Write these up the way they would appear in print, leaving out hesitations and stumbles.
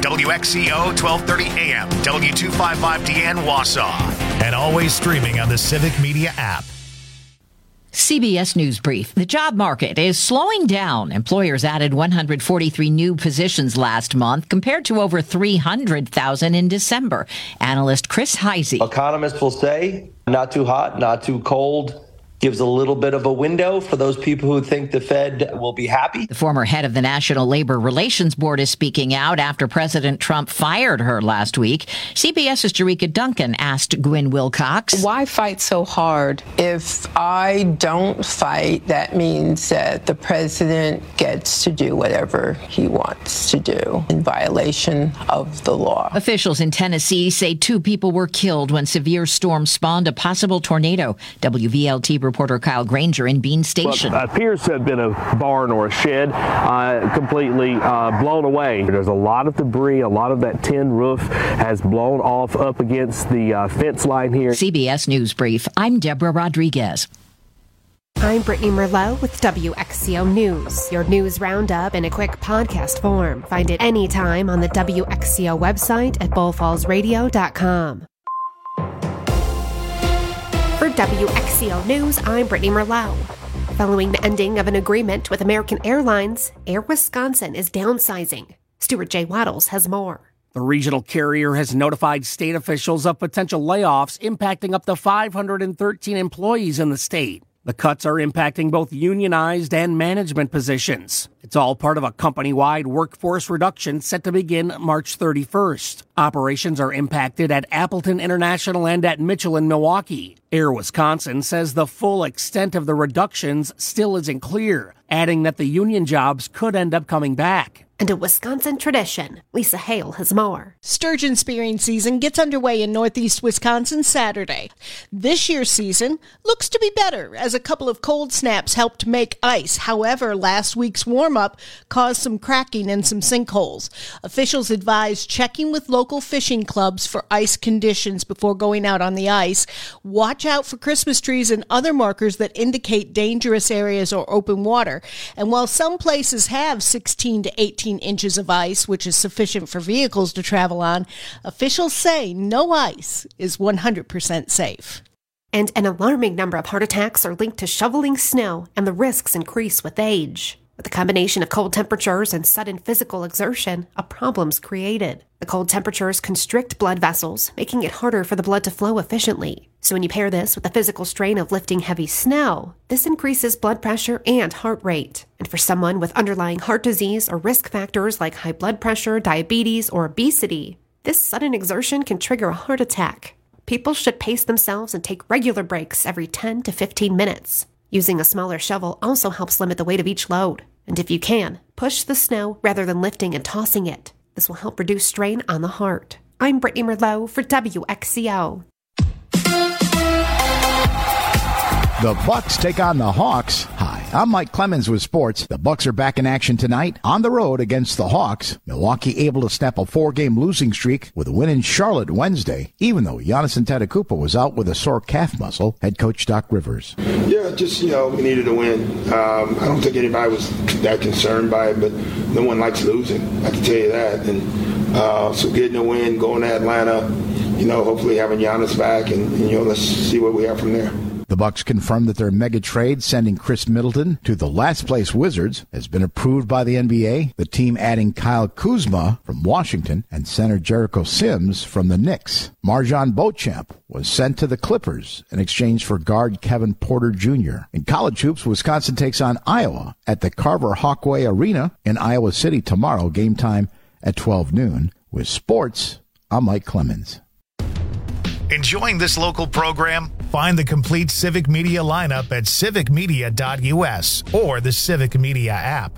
WXCO 1230 AM, W255DN Wausau. And always streaming on the Civic Media app. CBS News Brief. The job market is slowing down. Employers added 143 new positions last month compared to over 300,000 in December. Analyst Chris Heisey. Economists will say not too hot, not too cold. Gives a little bit of a window for those people who think the Fed will be happy. The former head of the National Labor Relations Board is speaking out after President Trump fired her last week. CBS's Jerika Duncan asked Gwyn Wilcox. Why fight so hard? If I don't fight, that means that the president gets to do whatever he wants to do in violation of the law. Officials in Tennessee say 2 people were killed when severe storm spawned a possible tornado. WVLT reporter Kyle Granger in Bean Station. What appears to have been a barn or a shed completely blown away. There's a lot of debris. A lot of that tin roof has blown off up against the fence line here. CBS News Brief. I'm Deborah Rodriguez. I'm Brittany Merlot with WXCO News. Your news roundup in a quick podcast form. Find it anytime on the WXCO website at bullfallsradio.com. For WXCO News, I'm Brittany Merlot. Following the ending of an agreement with American Airlines, Air Wisconsin is downsizing. Stuart J. Waddles has more. The regional carrier has notified state officials of potential layoffs impacting up to 513 employees in the state. The cuts are impacting both unionized and management positions. It's all part of a company-wide workforce reduction set to begin March 31st. Operations are impacted at Appleton International and at Mitchell in Milwaukee. Air Wisconsin says the full extent of the reductions still isn't clear, adding that the union jobs could end up coming back. And a Wisconsin tradition. Lisa Hale has more. Sturgeon spearing season gets underway in northeast Wisconsin Saturday. This year's season looks to be better as a couple of cold snaps helped make ice. However, last week's warm-up caused some cracking and some sinkholes. Officials advise checking with local fishing clubs for ice conditions before going out on the ice. Watch out for Christmas trees and other markers that indicate dangerous areas or open water. And while some places have 16 to 18 inches of ice, which is sufficient for vehicles to travel on, officials say no ice is 100% safe. And an alarming number of heart attacks are linked to shoveling snow, and the risks increase with age. With the combination of cold temperatures and sudden physical exertion, a problem's created. The cold temperatures constrict blood vessels, making it harder for the blood to flow efficiently. So when you pair this with the physical strain of lifting heavy snow, this increases blood pressure and heart rate. And for someone with underlying heart disease or risk factors like high blood pressure, diabetes, or obesity, this sudden exertion can trigger a heart attack. People should pace themselves and take regular breaks every 10 to 15 minutes. Using a smaller shovel also helps limit the weight of each load. And if you can, push the snow rather than lifting and tossing it. This will help reduce strain on the heart. I'm Brittany Merlot for WXCO. The Bucks take on the Hawks. Hi, I'm Mike Clemens with sports. The Bucks are back in action tonight on the road against the Hawks. Milwaukee able to snap a 4-game losing streak with a win in Charlotte Wednesday, even though Giannis Antetokounmpo was out with a sore calf muscle. Head coach Doc Rivers. Yeah, just, we needed a win. I don't think anybody was that concerned by it, but no one likes losing. I can tell you that. And so getting a win, going to Atlanta, hopefully having Giannis back, and let's see what we have from there. The Bucks confirmed that their mega trade sending Chris Middleton to the last-place Wizards has been approved by the NBA, the team adding Kyle Kuzma from Washington and center Jericho Sims from the Knicks. MarJon Beauchamp was sent to the Clippers in exchange for guard Kevin Porter Jr. In college hoops, Wisconsin takes on Iowa at the Carver Hawkway Arena in Iowa City tomorrow, game time at 12 noon. With sports, I'm Mike Clemens. Enjoying this local program? Find the complete Civic Media lineup at civicmedia.us or the Civic Media app.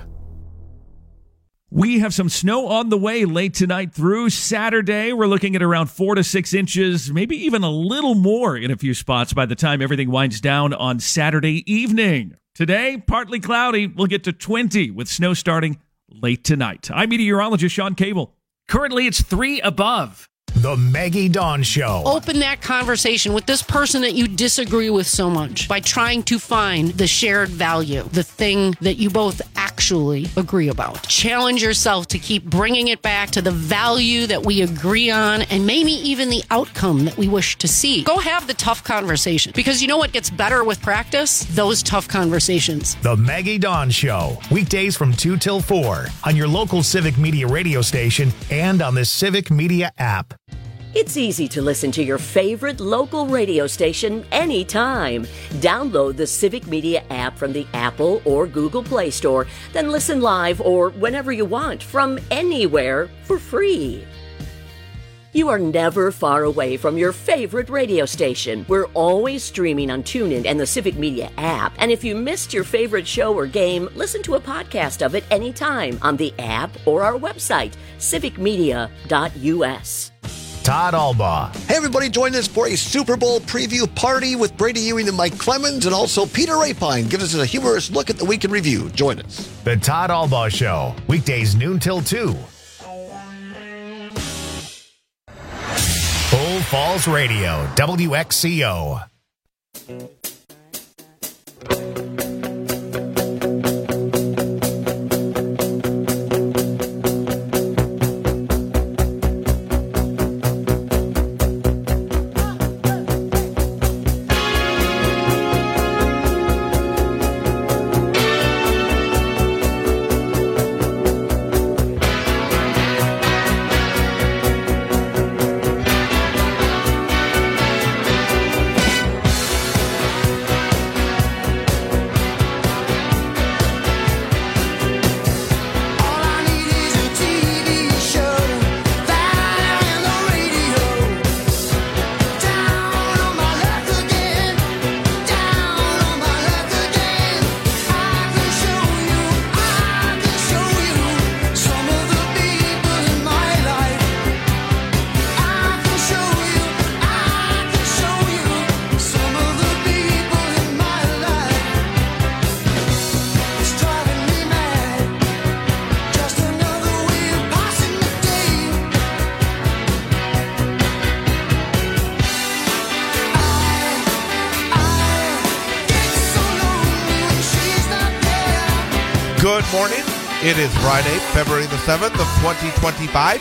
We have some snow on the way late tonight through Saturday. We're looking at around 4 to 6 inches, maybe even a little more in a few spots by the time everything winds down on Saturday evening. Today, partly cloudy. We'll get to 20 with snow starting late tonight. I'm meteorologist Sean Cable. Currently, it's 3 above. The Maggie Dawn Show. Open that conversation with this person that you disagree with so much by trying to find the shared value, the thing that you both actually agree about. Challenge yourself to keep bringing it back to the value that we agree on and maybe even the outcome that we wish to see. Go have the tough conversation, because you know what gets better with practice? Those tough conversations. The Maggie Dawn Show. Weekdays from 2 till 4 on your local Civic Media radio station and on the Civic Media app. It's easy to listen to your favorite local radio station anytime. Download the Civic Media app from the Apple or Google Play Store, then listen live or whenever you want from anywhere for free. You are never far away from your favorite radio station. We're always streaming on TuneIn and the Civic Media app. And if you missed your favorite show or game, listen to a podcast of it anytime on the app or our website, civicmedia.us. Todd Albaugh. Hey, everybody, join us for a Super Bowl preview party with Brady Ewing and Mike Clemens, and also Peter Rapine gives us a humorous look at the week in review. Join us. The Todd Albaugh Show. Weekdays noon till 2. Full Falls Radio, WXCO. Good morning. It is Friday, February the 7th of 2025.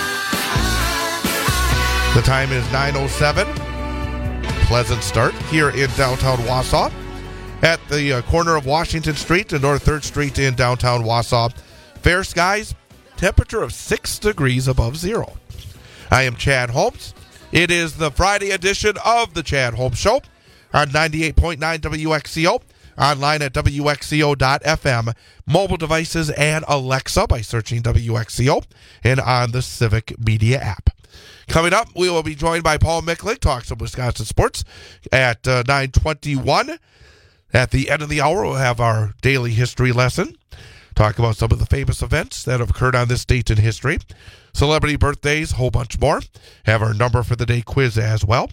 The time is 9:07. Pleasant start here in downtown Wausau at the corner of Washington Street and North 3rd Street in downtown Wausau. Fair skies, temperature of 6 degrees above zero. I am Chad Holmes. It is the Friday edition of the Chad Holmes Show on 98.9 WXCO. Online at WXCO.FM, mobile devices, and Alexa by searching WXCO, and on the Civic Media app. Coming up, we will be joined by Paul Mickling, talks of Wisconsin sports, at 9:21. At the end of the hour, we'll have our daily history lesson, talk about some of the famous events that have occurred on this date in history, celebrity birthdays, a whole bunch more. Have our number for the day quiz as well.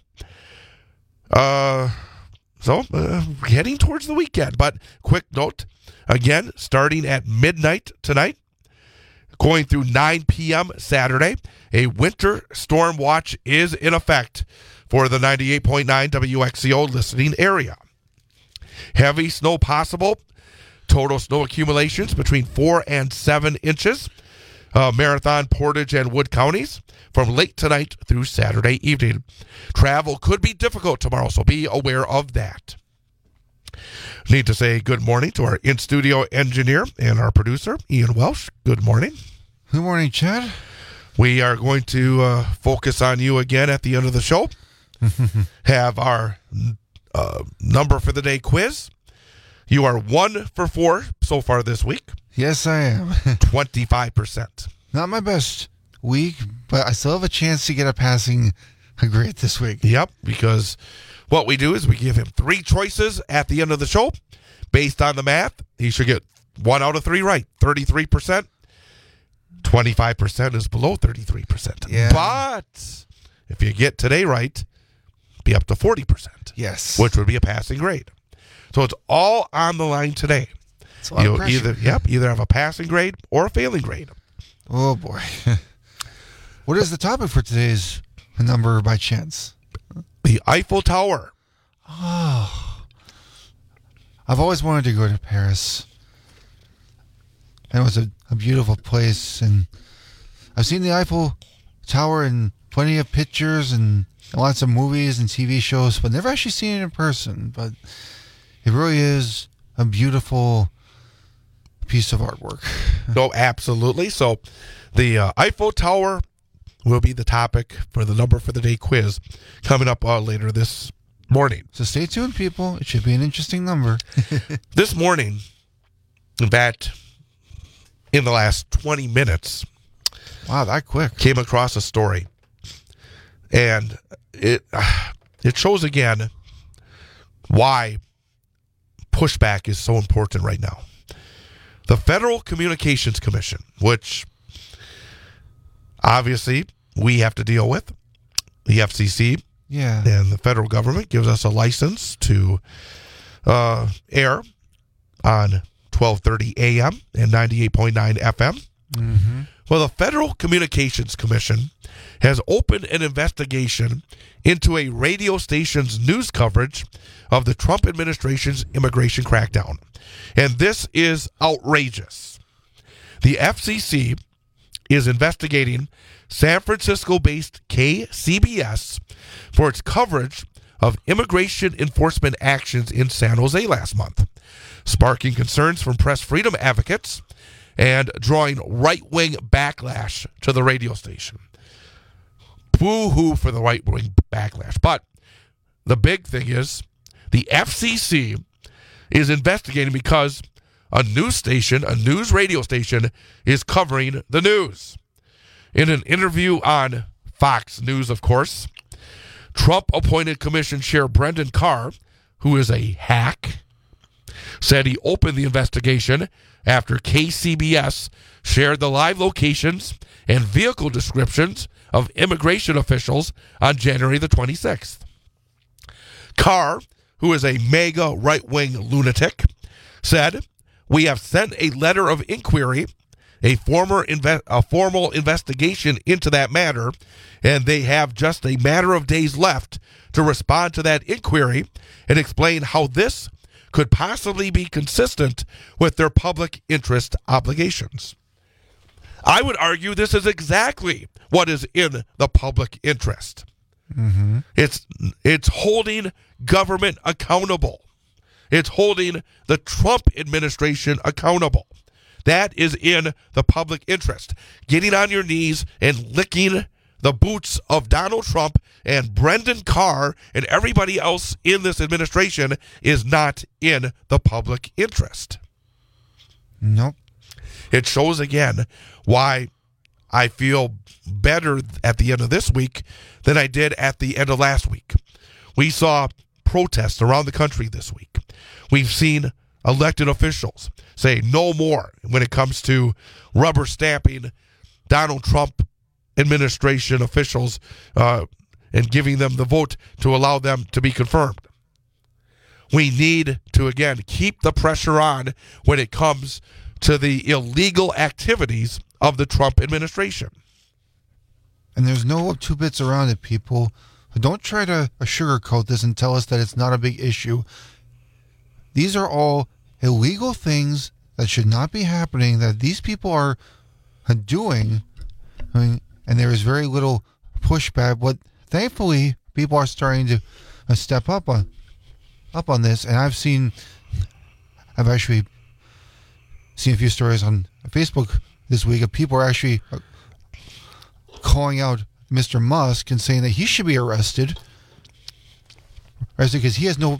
So, heading towards the weekend. But quick note, again, starting at midnight tonight, going through 9 p.m. Saturday, a winter storm watch is in effect for the 98.9 WXCO listening area. Heavy snow possible. Total snow accumulations between 4 and 7 inches. Marathon, Portage, and Wood counties from late tonight through Saturday evening. Travel could be difficult tomorrow, so be aware of that. Need to say good morning to our in-studio engineer and our producer, Ian Welsh. Good morning. Good morning, Chad. We are going to focus on you again at the end of the show. Have our number for the day quiz. You are 1 for 4 so far this week. Yes, I am. 25%. Not my best week, but I still have a chance to get a passing grade this week. Yep, because what we do is we give him 3 choices at the end of the show. Based on the math, he should get 1 out of 3 right, 33%. 25% is below 33%. Yeah. But if you get today right, be up to 40%. Yes. Which would be a passing grade. So it's all on the line today. It's a lot of pressure. Either have a passing grade or a failing grade. Oh, boy. What is the topic for today's a number by chance? The Eiffel Tower. Oh. I've always wanted to go to Paris. And it was a beautiful place. And I've seen the Eiffel Tower in plenty of pictures and lots of movies and TV shows, but never actually seen it in person. But it really is a beautiful piece of artwork. No, absolutely. So the Eiffel Tower will be the topic for the number for the day quiz coming up later this morning. So stay tuned, people. It should be an interesting number. This morning, in fact, in the last 20 minutes. Wow, that quick. Came across a story. And it shows again why pushback is so important right now. The Federal Communications Commission, which obviously we have to deal with, the FCC, and the federal government gives us a license to air on 1230 AM and 98.9 FM. Mm-hmm. Well, the Federal Communications Commission has opened an investigation into a radio station's news coverage of the Trump administration's immigration crackdown. And this is outrageous. The FCC is investigating San Francisco-based KCBS for its coverage of immigration enforcement actions in San Jose last month, sparking concerns from press freedom advocates and drawing right-wing backlash to the radio station. Boo-hoo for the right-wing backlash. But the big thing is the FCC is investigating because a news station, a news radio station, is covering the news. In an interview on Fox News, of course, Trump-appointed Commission Chair Brendan Carr, who is a hack, said he opened the investigation after KCBS shared the live locations and vehicle descriptions of immigration officials on January the 26th. Carr, who is a mega right-wing lunatic, said, "We have sent a letter of inquiry, a formal investigation into that matter, and they have just a matter of days left to respond to that inquiry and explain how this could possibly be consistent with their public interest obligations." I would argue this is exactly what is in the public interest. Mm-hmm. It's holding government accountable. It's holding the Trump administration accountable. That is in the public interest. Getting on your knees and licking the boots of Donald Trump and Brendan Carr and everybody else in this administration is not in the public interest. Nope. It shows again why I feel better at the end of this week than I did at the end of last week. We saw protests around the country this week. We've seen elected officials say no more when it comes to rubber stamping Donald Trump administration officials and giving them the vote to allow them to be confirmed. We need to, again, keep the pressure on when it comes to the illegal activities of the Trump administration. And there's no two bits around it, people. Don't try to sugarcoat this and tell us that it's not a big issue. These are all illegal things that should not be happening, that these people are doing. I mean, and there is very little pushback. But thankfully, people are starting to step up on this. And I've actually seen a few stories on Facebook this week of people are actually calling out Mr. Musk and saying that he should be arrested because he has no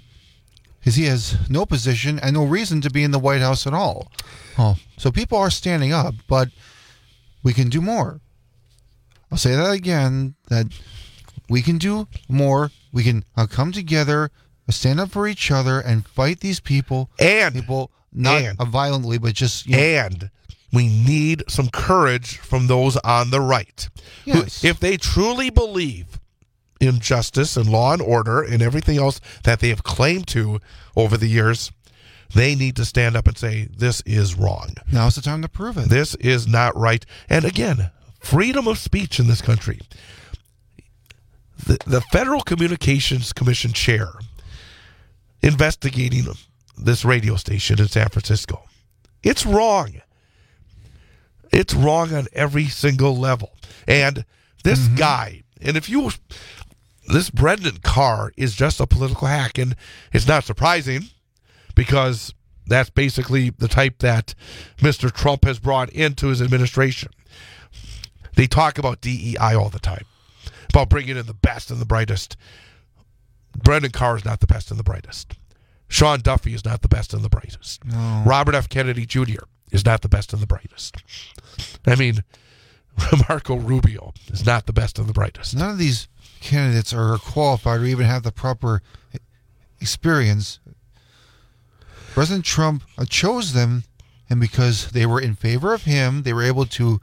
position and no reason to be in the White House at all. Oh, so people are standing up, but we can do more. I'll say that again, that we can do more. We can come together, stand up for each other, and fight these people. Not violently, but just... And we need some courage from those on the right. Yes. Who, if they truly believe in justice and law and order and everything else that they have claimed to over the years, they need to stand up and say, this is wrong. Now's the time to prove it. This is not right. And again, freedom of speech in this country. the Federal Communications Commission chair investigating this radio station in San Francisco. It's wrong. It's wrong on every single level. And this guy, and this Brendan Carr is just a political hack, and it's not surprising because that's basically the type that Mr. Trump has brought into his administration. They talk about DEI all the time, about bringing in the best and the brightest. Brendan Carr is not the best and the brightest. Sean Duffy is not the best and the brightest. No. Robert F. Kennedy Jr. is not the best and the brightest. I mean, Marco Rubio is not the best and the brightest. None of these candidates are qualified or even have the proper experience. President Trump chose them, and because they were in favor of him, they were able to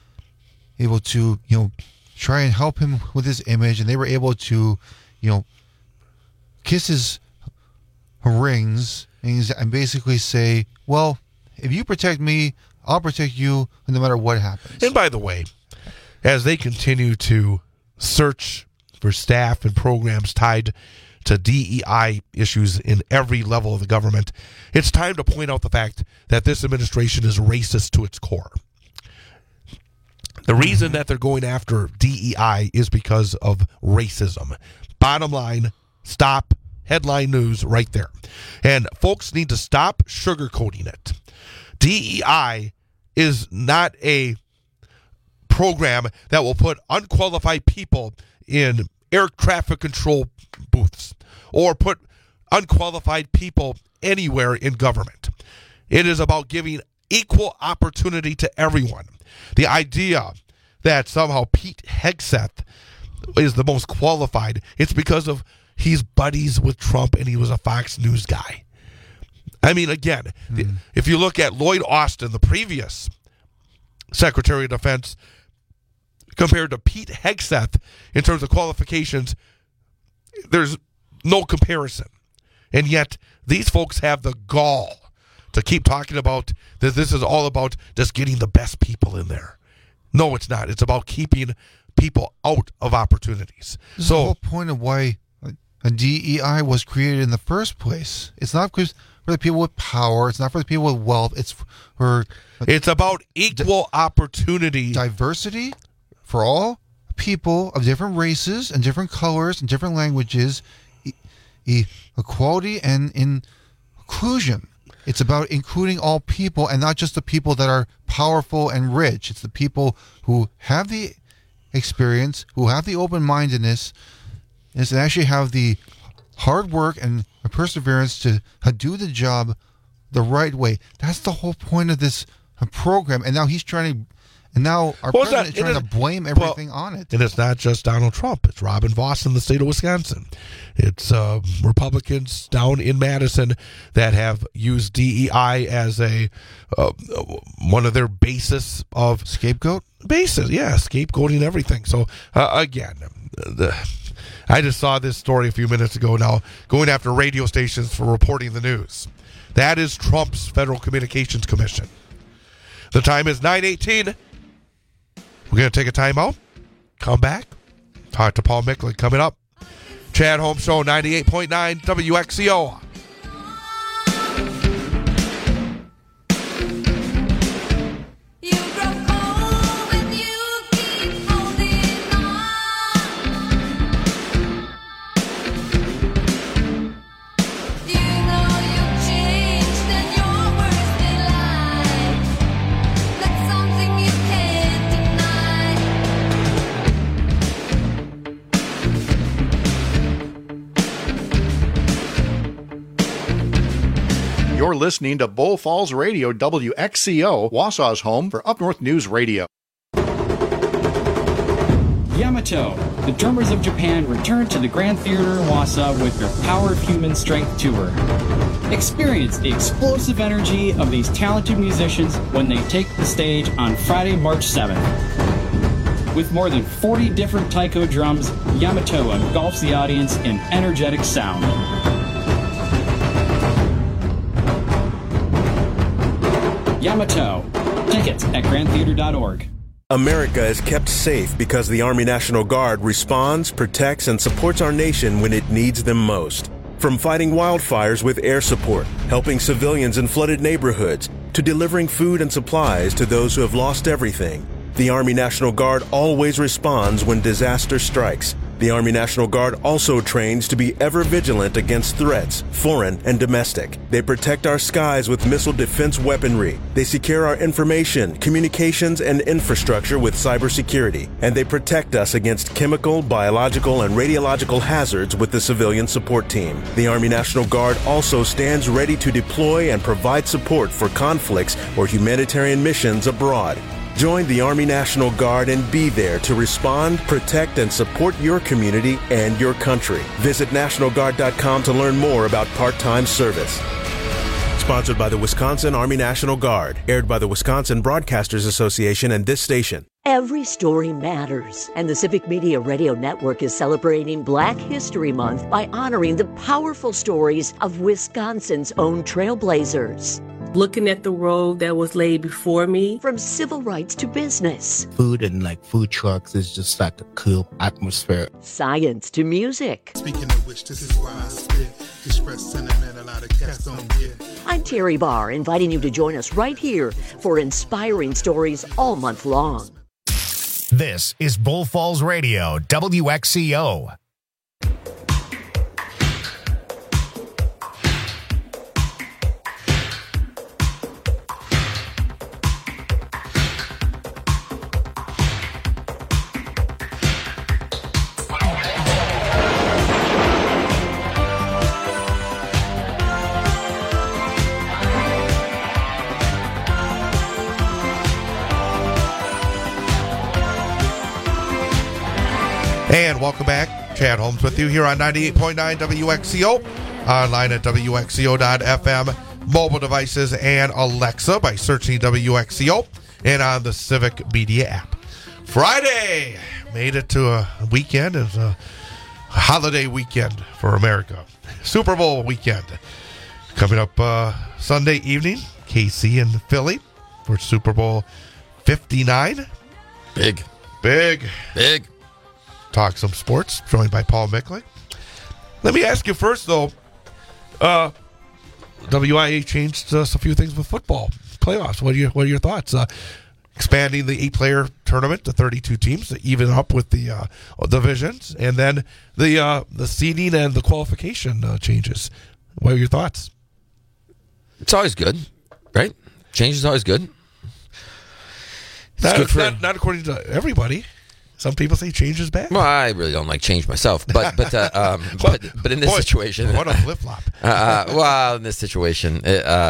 try and help him with his image, and they were able to kiss his rings and basically say, well, if you protect me, I'll protect you no matter what happens. And by the way, as they continue to search for staff and programs tied to DEI issues in every level of the government, it's time to point out the fact that this administration is racist to its core. The reason that they're going after DEI is because of racism. Bottom line, stop. Headline news right there. And folks need to stop sugarcoating it. DEI is not a program that will put unqualified people in air traffic control booths or put unqualified people anywhere in government. It is about giving equal opportunity to everyone. The idea that somehow Pete Hegseth is the most qualified, it's because of he's buddies with Trump and he was a Fox News guy. I mean, again, if you look at Lloyd Austin, the previous Secretary of Defense, compared to Pete Hegseth in terms of qualifications, there's no comparison. And yet, these folks have the gall to keep talking about that this is all about just getting the best people in there. No, it's not. It's about keeping people out of opportunities. This is the whole point of why a DEI was created in the first place. It's not for the people with power. It's not for the people with wealth. It's about equal opportunity. Diversity for all people of different races and different colors and different languages. Equality and inclusion. It's about including all people and not just the people that are powerful and rich. It's the people who have the experience, who have the open-mindedness, and actually have the hard work and perseverance to do the job the right way. That's the whole point of this program. And now our president is trying to blame everything on it. And it's not just Donald Trump. It's Robin Vos in the state of Wisconsin. It's Republicans down in Madison that have used DEI as one of their basis of scapegoat. Scapegoating everything. So again, I just saw this story a few minutes ago now, going after radio stations for reporting the news. That is Trump's Federal Communications Commission. The time is 9:18. We're going to take a timeout. Come back. Talk to Paul Micklin coming up. Chad Holmes Show, 98.9 WXCO. You're listening to Bull Falls Radio, WXCO, Wausau's home for Up North News Radio. Yamato, the Drummers of Japan, return to the Grand Theater in Wausau with their Power of Human Strength tour. Experience the explosive energy of these talented musicians when they take the stage on Friday, March 7th. With more than 40 different taiko drums, Yamato engulfs the audience in energetic sound. Yamato. Tickets at grandtheater.org. America is kept safe because the Army National Guard responds, protects, and supports our nation when it needs them most. From fighting wildfires with air support, helping civilians in flooded neighborhoods, to delivering food and supplies to those who have lost everything, the Army National Guard always responds when disaster strikes. The Army National Guard also trains to be ever vigilant against threats, foreign and domestic. They protect our skies with missile defense weaponry. They secure our information, communications, and infrastructure with cybersecurity. And they protect us against chemical, biological, and radiological hazards with the civilian support team. The Army National Guard also stands ready to deploy and provide support for conflicts or humanitarian missions abroad. Join the Army National Guard and be there to respond, protect, and support your community and your country. Visit NationalGuard.com to learn more about part-time service. Sponsored by the Wisconsin Army National Guard. Aired by the Wisconsin Broadcasters Association and this station. Every story matters, and the Civic Media Radio Network is celebrating Black History Month by honoring the powerful stories of Wisconsin's own trailblazers. Looking at the road that was laid before me. From civil rights to business. Food and food trucks is just like a cool atmosphere. Science to music. Speaking of which, this is why I spit. Express sentiment a lot of cats don't get. I'm Terry Barr, inviting you to join us right here for inspiring stories all month long. This is Bull Falls Radio, WXCO. And welcome back. Chad Holmes with you here on 98.9 WXCO, online at WXCO.FM, mobile devices, and Alexa by searching WXCO, and on the Civic Media app. Friday! Made it to a weekend. It's a holiday weekend for America. Super Bowl weekend. Coming up Sunday evening, KC and Philly for Super Bowl 59. Big. Talk some sports, joined by Paul Mickley. Let me ask you first, though. WIA changed a few things with football playoffs. What are your thoughts? Expanding the 8-player tournament to 32 teams to even up with the divisions, and then the seeding and the qualification changes. What are your thoughts? It's always good, right? Change is always good. Not according to everybody. Some people say change is bad. Well, I really don't like change myself, but in this situation, what a flip flop. Well, in this situation,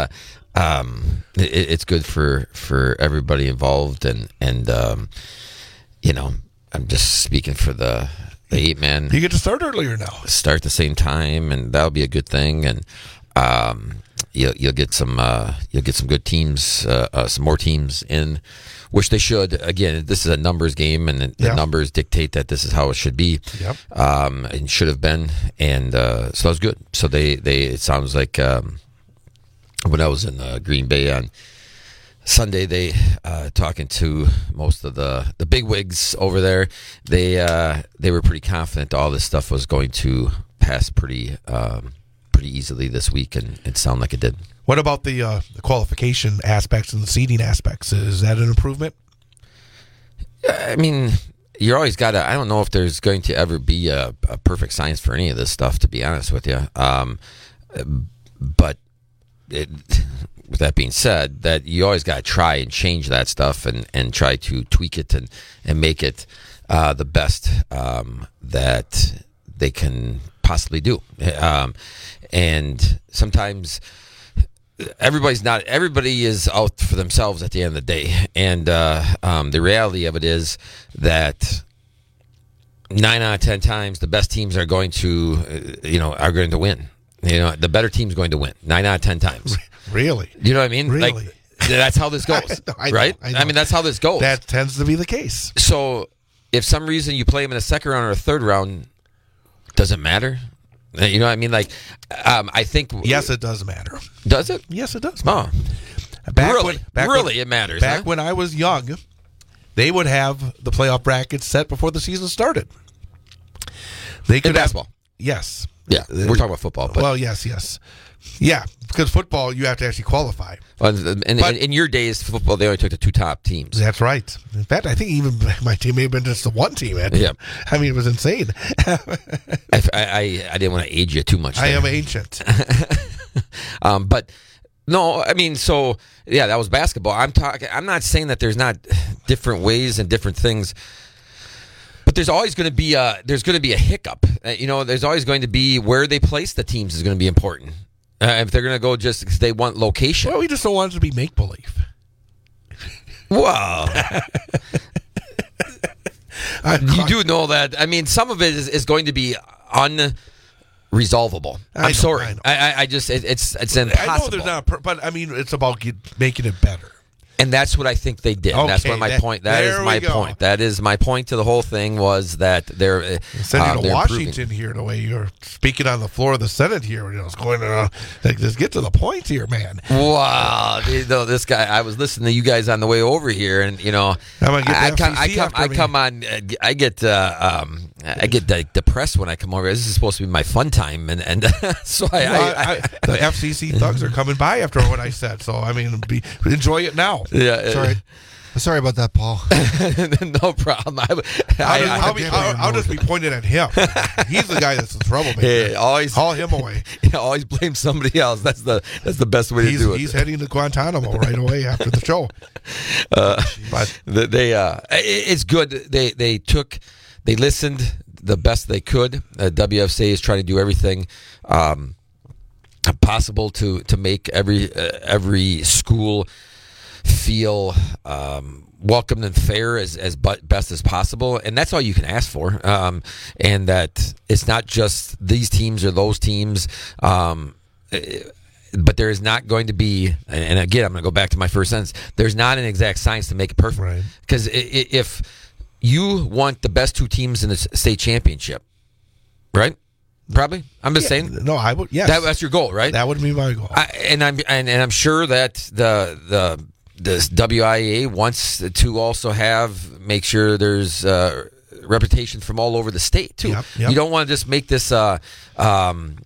it's good for everybody involved, and you know, I'm just speaking for the 8-man. You get to start earlier now. Start the same time, and that'll be a good thing, and you'll get some good teams, some more teams in. Which they should. Again, this is a numbers game, and the numbers dictate that this is how it should be, and should have been. And so that was good. So they it sounds like when I was in Green Bay on Sunday, they talking to most of the bigwigs over there. They were pretty confident all this stuff was going to pass pretty easily this week, and it sounded like it did. What about the qualification aspects and the seeding aspects? Is that an improvement? I mean, you're always got to. I don't know if there's going to ever be a perfect science for any of this stuff, to be honest with you. But with that being said, that you always got to try and change that stuff and try to tweak it and make it the best that they can possibly do. And sometimes everybody is out for themselves at the end of the day, and the reality of it is that 9 out of 10 times the best teams are going to win. The better team's going to win 9 out of 10 times. Really? You know what I mean? Really? Like, that's how this goes, right? I mean, that's how this goes. That tends to be the case. So, if some reason you play them in a second round or a third round, does it matter? You know what I mean? Like, I think... Yes, it does matter. Does it? Yes, it does matter. Oh. It matters. Back when I was young, they would have the playoff brackets set before the season started. They could in basketball. Yes. Yeah, we're talking about football. But. Well, yes. Yeah, because football, you have to actually qualify. And in your days, football, they only took the 2 top teams. That's right. In fact, I think even my team may have been just the one team. Yeah. I mean, it was insane. I didn't want to age you too much. I am ancient. But no, I mean, so yeah, that was basketball. I'm not saying that there's not different ways and different things. But there's always going to be a hiccup. There's always going to be where they place the teams is going to be important. If they're going to go just because they want location. Well, we just don't want it to be make-believe. Wow. You do know that. I mean, some of it is going to be unresolvable. I'm sorry. I just it's impossible. I know there's not, but I mean, it's about making it better. And that's what I think they did. Okay, that's what my point. That is my point. That is my point to the whole thing was that they're sending to Washington improving. Here the way you're speaking on the floor of the Senate here. It's going to just get to the point here, man. Wow, this guy. I was listening to you guys on the way over here, and I come on. I get depressed when I come over. This is supposed to be my fun time, and so the FCC thugs are coming by after what I said. So I mean, enjoy it now. Yeah, sorry about that, Paul. No problem. I'll just be pointed at him. He's the guy that's the troublemaker. Yeah, always call him away. Always blame somebody else. That's the best way to do it. He's heading to Guantanamo right away after the show. But it's good. They listened the best they could. WFCA is trying to do everything possible to make every school feel welcomed and fair as best as possible, and that's all you can ask for. And that it's not just these teams or those teams, but there is not going to be. And again, I'm going to go back to my first sentence. There's not an exact science to make it perfect, because if you want the best 2 teams in the state championship, right? Probably. I'm just saying. No, I would. Yes, that's your goal, right? That would be my goal. I'm sure that the WIAA wants to also make sure there's reputation from all over the state too. Yep. You don't want to just make this one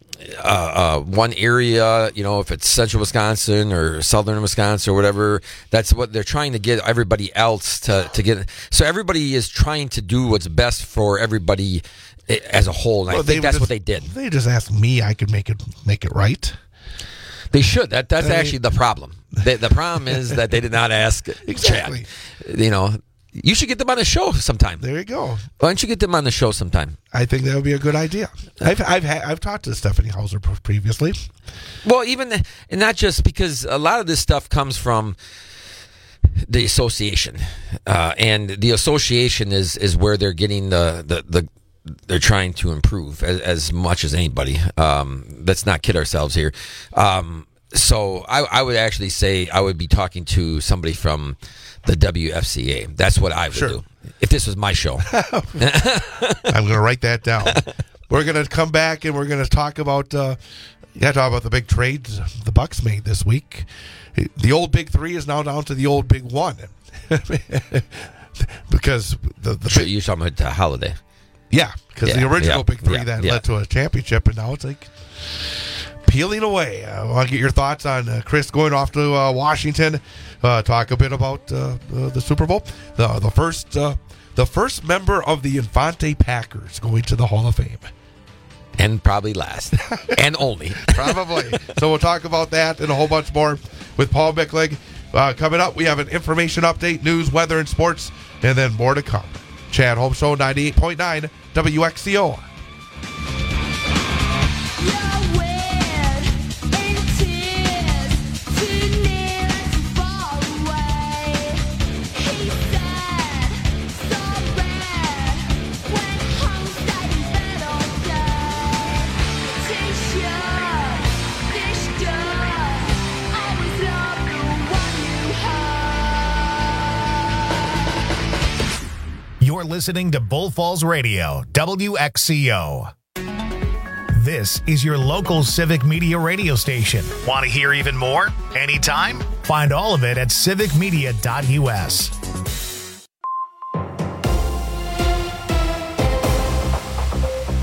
area. If it's central Wisconsin or southern Wisconsin or whatever. That's what they're trying to get everybody else to get. So everybody is trying to do what's best for everybody as a whole. And I think that's what they did. They just asked me. I could make it right. They should. That's actually the problem. The problem is that they did not ask exactly. Chad. You should get them on the show sometime. There you go. Why don't you get them on the show sometime? I think that would be a good idea. I've talked to Stephanie Hauser previously. Well, and not just because a lot of this stuff comes from the association, and the association is where they're getting they're trying to improve as much as anybody. Let's not kid ourselves here. So I would actually say I would be talking to somebody from the WFCA. That's what I would do if this was my show. I'm going to write that down. We're going to come back and we're going to talk about the big trades the Bucks made this week. The old Big 3 is now down to the old Big 1 because you're talking about Holiday. Yeah, because the original Big 3 led to a championship, and now it's like peeling away. I want to get your thoughts on Chris going off to Washington. Talk a bit about the Super Bowl. The first member of the Infante Packers going to the Hall of Fame. And probably last. And only. Probably. So we'll talk about that and a whole bunch more with Paul Bickling. Coming up, we have an information update, news, weather, and sports, and then more to come. Chad Holmes Show, 98.9 WXCO. You're listening to Bull Falls Radio, WXCO. This is your local civic media radio station. Want to hear even more? Anytime? Find all of it at civicmedia.us.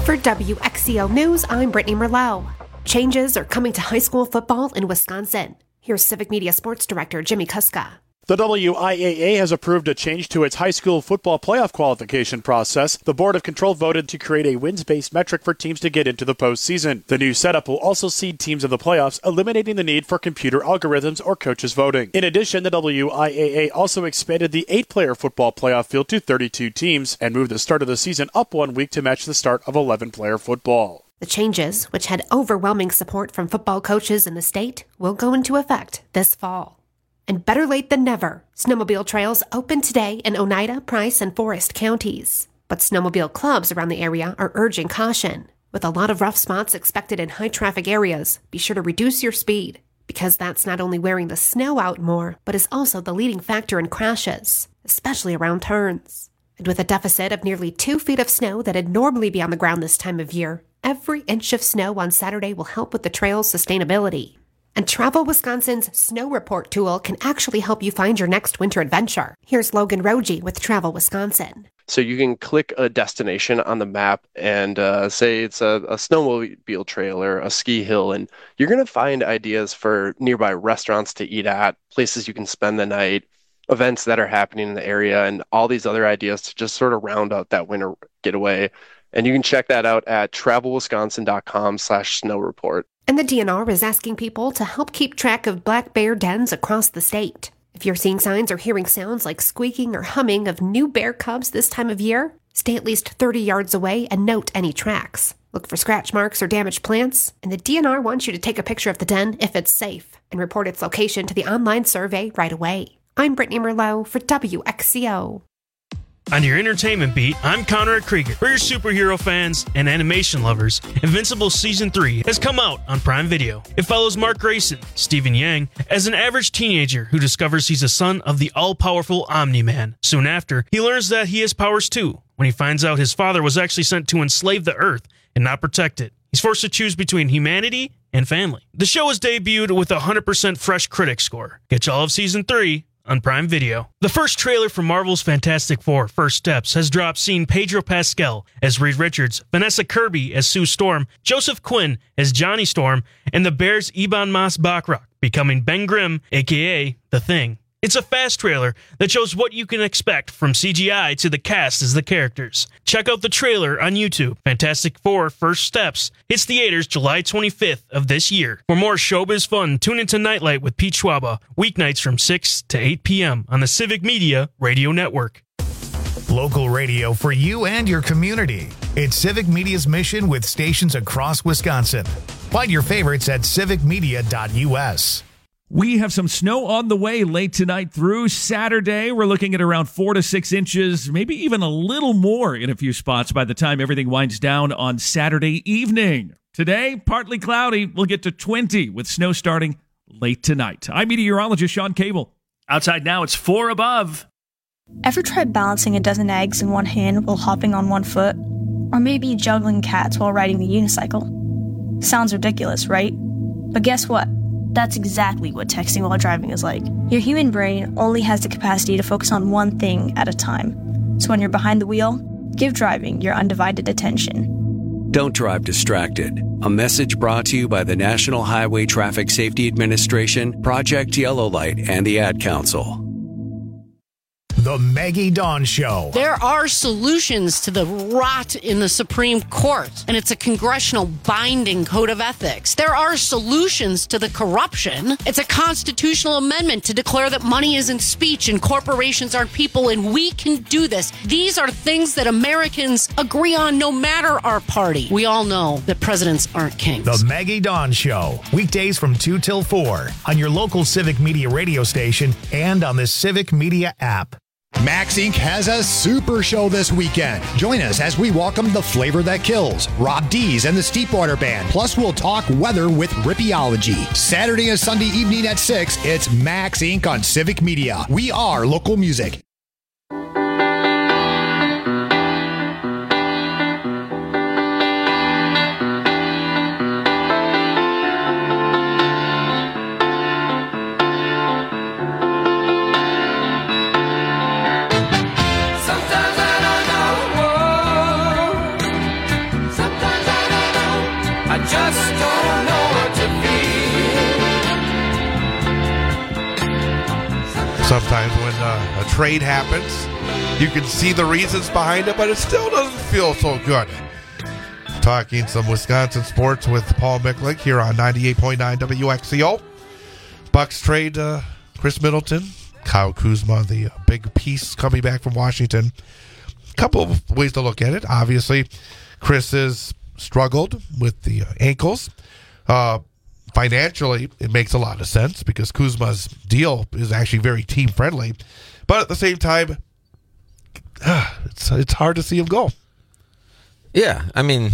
For WXCO News, I'm Brittany Merlot. Changes are coming to high school football in Wisconsin. Here's Civic Media Sports Director Jimmy Kuska. The WIAA has approved a change to its high school football playoff qualification process. The Board of Control voted to create a wins-based metric for teams to get into the postseason. The new setup will also seed teams of the playoffs, eliminating the need for computer algorithms or coaches voting. In addition, the WIAA also expanded the 8-player football playoff field to 32 teams and moved the start of the season up 1 week to match the start of 11-player football. The changes, which had overwhelming support from football coaches in the state, will go into effect this fall. And better late than never, snowmobile trails open today in Oneida, Price, and Forest counties. But snowmobile clubs around the area are urging caution. With a lot of rough spots expected in high-traffic areas, be sure to reduce your speed, because that's not only wearing the snow out more, but is also the leading factor in crashes, especially around turns. And with a deficit of nearly 2 feet of snow that'd normally be on the ground this time of year, every inch of snow on Saturday will help with the trail's sustainability. And Travel Wisconsin's Snow Report tool can actually help you find your next winter adventure. Here's Logan Rogie with Travel Wisconsin. So you can click a destination on the map and say it's a snowmobile trail or a ski hill, and you're going to find ideas for nearby restaurants to eat at, places you can spend the night, events that are happening in the area, and all these other ideas to just sort of round out that winter getaway. And you can check that out at travelwisconsin.com/snow report. And the DNR is asking people to help keep track of black bear dens across the state. If you're seeing signs or hearing sounds like squeaking or humming of new bear cubs this time of year, stay at least 30 yards away and note any tracks. Look for scratch marks or damaged plants, and the DNR wants you to take a picture of the den if it's safe and report its location to the online survey right away. I'm Brittany Merlot for WXCO. On your entertainment beat, I'm Conrad Krieger. For your superhero fans and animation lovers, Invincible Season 3 has come out on Prime Video. It follows Mark Grayson, Stephen Yang, as an average teenager who discovers he's a son of the all-powerful Omni-Man. Soon after, he learns that he has powers too, when he finds out his father was actually sent to enslave the Earth and not protect it. He's forced to choose between humanity and family. The show is debuted with a 100% fresh critic score. Get all of Season 3 on Prime Video. The first trailer for Marvel's Fantastic Four: First Steps has dropped, seeing Pedro Pascal as Reed Richards, Vanessa Kirby as Sue Storm, Joseph Quinn as Johnny Storm, and the Bears' Ebon Moss-Bachrach becoming Ben Grimm, aka The Thing. It's a fast trailer that shows what you can expect from CGI to the cast as the characters. Check out the trailer on YouTube. Fantastic Four: First Steps hits theaters July 25th of this year. For more showbiz fun, tune into Nightlight with Pete Schwaba, weeknights from 6 to 8 p.m. on the Civic Media Radio Network. Local radio for you and your community. It's Civic Media's mission with stations across Wisconsin. Find your favorites at civicmedia.us. We have some snow on the way late tonight through Saturday. We're looking at around 4 to 6 inches, maybe even a little more in a few spots by the time everything winds down on Saturday evening. Today, partly cloudy. We'll get to 20 with snow starting late tonight. I'm meteorologist Sean Cable. Outside now, it's 4 above. Ever tried balancing a dozen eggs in one hand while hopping on one foot? Or maybe juggling cats while riding the unicycle? Sounds ridiculous, right? But guess what? That's exactly what texting while driving is like. Your human brain only has the capacity to focus on one thing at a time. So when you're behind the wheel, give driving your undivided attention. Don't drive distracted. A message brought to you by the National Highway Traffic Safety Administration, Project Yellow Light, and the Ad Council. The Maggie Dawn Show. There are solutions to the rot in the Supreme Court, and it's a congressional binding code of ethics. There are solutions to the corruption. It's a constitutional amendment to declare that money isn't speech and corporations aren't people, and we can do this. These are things that Americans agree on no matter our party. We all know that presidents aren't kings. The Maggie Dawn Show. Weekdays from 2 till 4 on your local Civic Media radio station and on the Civic Media app. Max Inc. has a super show this weekend. Join us as we welcome the flavor that kills, Rob Dees and the Steepwater Band. Plus, we'll talk weather with Rippeology. Saturday and Sunday evening at 6, it's Max Inc. on Civic Media. We are local music. Sometimes I don't know. Sometimes Sometimes when a trade happens, you can see the reasons behind it, but it still doesn't feel so good. Talking some Wisconsin sports with Paul Micklich here on 98.9 WXCO. Bucks trade Chris Middleton, Kyle Kuzma, the big piece coming back from Washington. A couple of ways to look at it. Obviously, Chris has struggled with the ankles. Financially, it makes a lot of sense because Kuzma's deal is actually very team-friendly. But at the same time, it's hard to see him go. Yeah, I mean,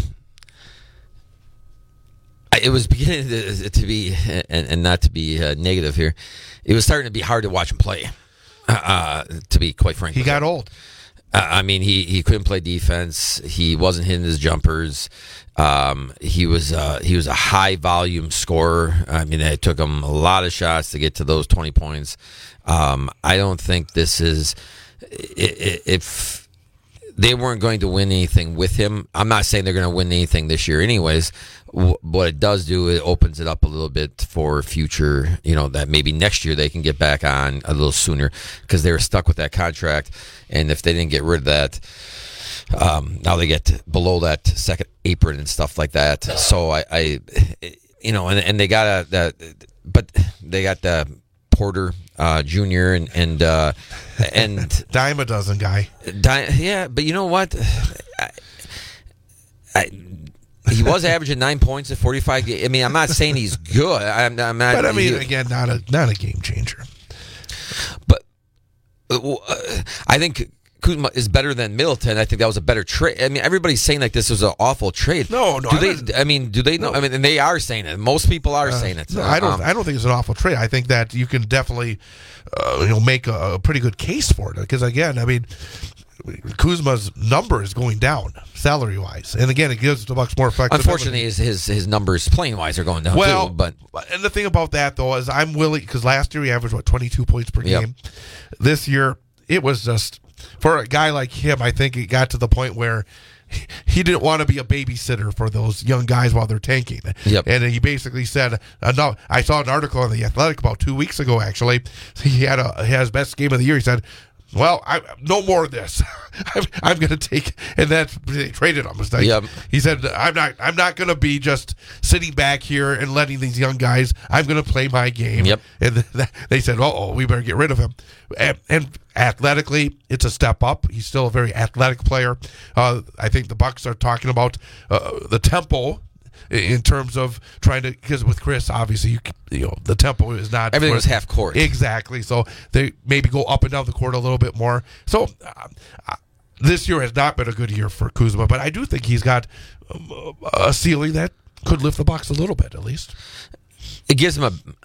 it was beginning to be, and not to be negative here, it was starting to be hard to watch him play, to be quite frank. He got old. I mean, he couldn't play defense. He wasn't hitting his jumpers. He was a high volume scorer. I mean, it took him a lot of shots to get to those 20 points. I don't think this is if they weren't going to win anything with him. I'm not saying they're going to win anything this year, anyways. What it does do, it opens it up a little bit for future. That maybe next year they can get back on a little sooner because they were stuck with that contract, and if they didn't get rid of that. Now they get below that second apron and stuff like that. So and they got but they got the Porter Jr. and dime a dozen guy. Yeah, but you know what? He was averaging 9 points at 45 games. I mean, I'm not saying he's good. I'm not. But I mean, again, not a game changer. But I think Kuzma is better than Middleton. I think that was a better trade. I mean, everybody's saying like this was an awful trade. No. Do they know? I mean, and they are saying it. Most people are saying it. No, I don't think it's an awful trade. I think that you can definitely, make a pretty good case for it. Because again, I mean, Kuzma's number is going down salary wise, and again, it gives the Bucks more flexibility. Unfortunately, his numbers playing wise are going down. Well, too, but and the thing about that though is I'm willing, because last year he averaged 22 points per game. This year it was just, for a guy like him, I think it got to the point where he didn't want to be a babysitter for those young guys while they're tanking. And he basically said, no, I saw an article on The Athletic about 2 weeks ago, actually. He had his best game of the year. He said, well, no more of this. I'm going to take, and then they traded him. He said, I'm not going to be just sitting back here and letting these young guys. I'm going to play my game. And they said, we better get rid of him. And athletically, it's a step up. He's still a very athletic player. I think the Bucks are talking about the tempo in terms of trying to, because with Chris, obviously, the tempo is not everything was half court. Exactly. So they maybe go up and down the court a little bit more. So this year has not been a good year for Kuzma, but I do think he's got a ceiling that could lift the Bucks a little bit, at least. It gives him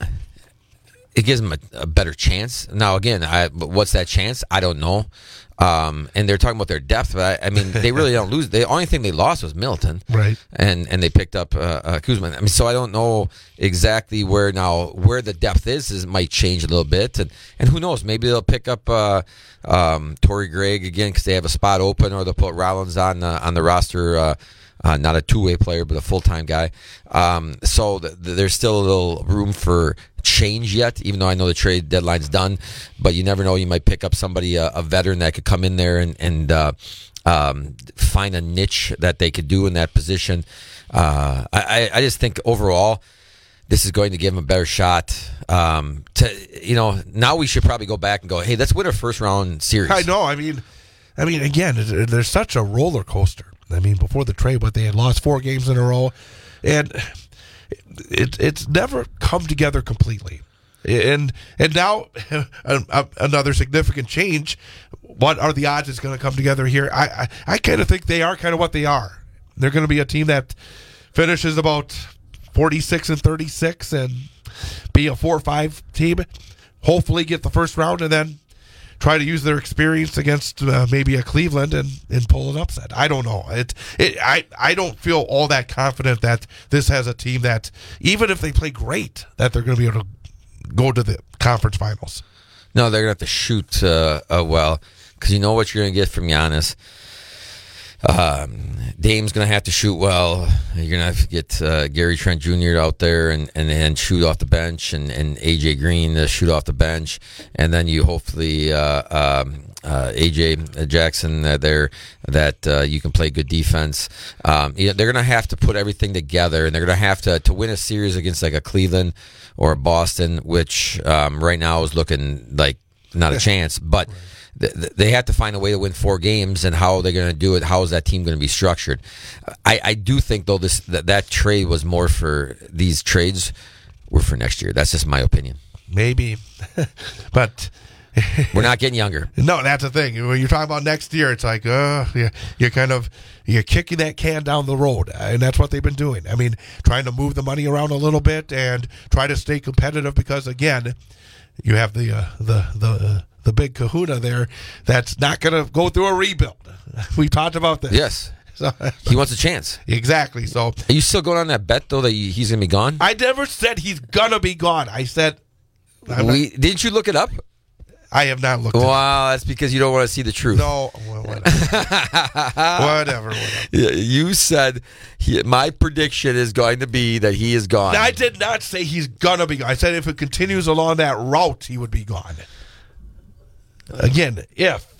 a better chance. Now, again, what's that chance? I don't know. And they're talking about their depth, but I mean, they really don't lose. The only thing they lost was Middleton, right? And they picked up Kuzma. I mean, so I don't know exactly where the depth is. It might change a little bit, and who knows? Maybe they'll pick up Torrey Gregg again because they have a spot open, or they'll put Rollins on the roster. Not a two-way player, but a full-time guy. So there's still a little room for change yet, even though I know the trade deadline's done. But you never know. You might pick up somebody, a veteran that could come in there and find a niche that they could do in that position. I just think overall, this is going to give them a better shot. Now we should probably go back and go, hey, let's win a first-round series. I know. I mean, again, there's such a roller coaster. I mean, before the trade, they had lost 4 games in a row, and it's never come together completely. And now another significant change. What are the odds it's going to come together here? I kind of think they are kind of what they are. They're going to be a team that finishes about 46-36 and be a 4-5 team. Hopefully, get the first round and then try to use their experience against maybe a Cleveland and pull an upset. I don't know. I don't feel all that confident that this has a team that, even if they play great, that they're going to be able to go to the conference finals. No, they're going to have to shoot well, because you know what you're going to get from Giannis. Dame's going to have to shoot well. You're going to have to get Gary Trent Jr. out there and shoot off the bench, and A.J. Green to shoot off the bench. And then you hopefully A.J. Jackson there that you can play good defense. They're going to have to put everything together, and they're going to have to win a series against like a Cleveland or a Boston, which right now is looking like not a chance. But they have to find a way to win 4 games, and how they're going to do it. How is that team going to be structured? I do think, though, that trade was more for these trades were for next year. That's just my opinion. Maybe, but we're not getting younger. No, that's the thing. When you're talking about next year, it's like you're kicking that can down the road, and that's what they've been doing. I mean, trying to move the money around a little bit and try to stay competitive, because again, you have the big kahuna there that's not going to go through a rebuild. We talked about this. Yes. So, he wants a chance. Exactly. So, are you still going on that bet, though, that he's going to be gone? I never said he's going to be gone. I said... Didn't you look it up? I have not looked it up. Wow, that's because you don't want to see the truth. No, well, whatever. You said my prediction is going to be that he is gone. I did not say he's going to be gone. I said if it continues along that route, he would be gone. Again, if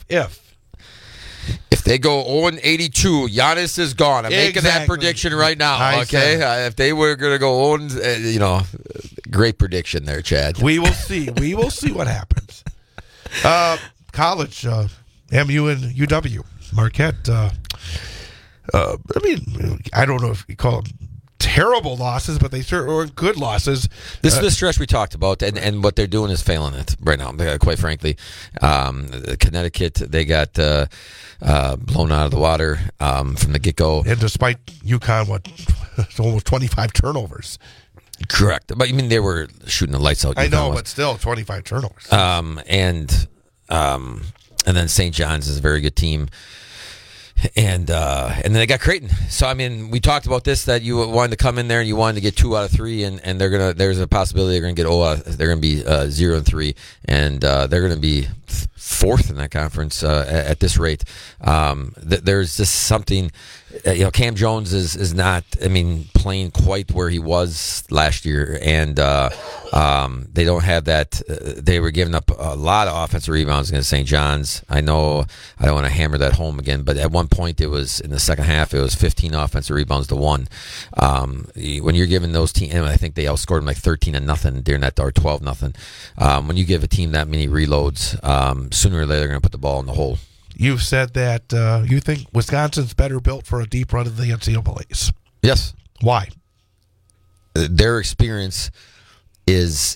they go 0-82, Giannis is gone. I'm making that prediction right now. Okay, if they were going to go 0, great prediction there, Chad. We will see. We will see what happens. College, MU and UW, Marquette. I mean, I don't know if you call them terrible losses, but they certainly were good losses. This is the stretch we talked about, and what they're doing is failing it right now, quite frankly. Connecticut, they got blown out of the water from the get-go. And despite UConn, almost 25 turnovers. Correct. But, I mean, they were shooting the lights out. I know, but still, 25 turnovers. And then St. John's is a very good team. And then they got Creighton. So I mean, we talked about this, that you wanted to come in there and you wanted to get 2 out of 3, and there's a possibility they're gonna get they're gonna be 0-3, and they're gonna be 4th in that conference at this rate. There's just something. Cam Jones is not, playing quite where he was last year, and they don't have that. They were giving up a lot of offensive rebounds against St. John's. I know I don't want to hammer that home again, but at one point it was, in the second half, it was 15 offensive rebounds to 1. When you're giving those teams, and I think they outscored them like 13-0 during that, or 12-0. When you give a team that many reloads, sooner or later they're going to put the ball in the hole. You've said that you think Wisconsin's better built for a deep run in the NCAAs. Yes. Why? Their experience is